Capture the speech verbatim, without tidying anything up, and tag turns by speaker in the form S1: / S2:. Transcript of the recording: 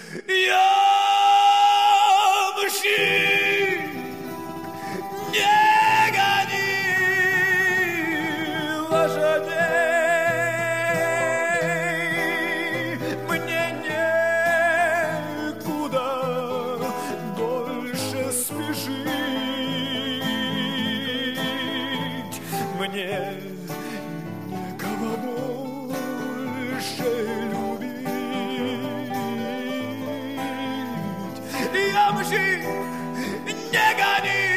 S1: Ямщик, не гони лошадей, мне некуда дольше спешить, мне некого больше любить. Ямщик, не гони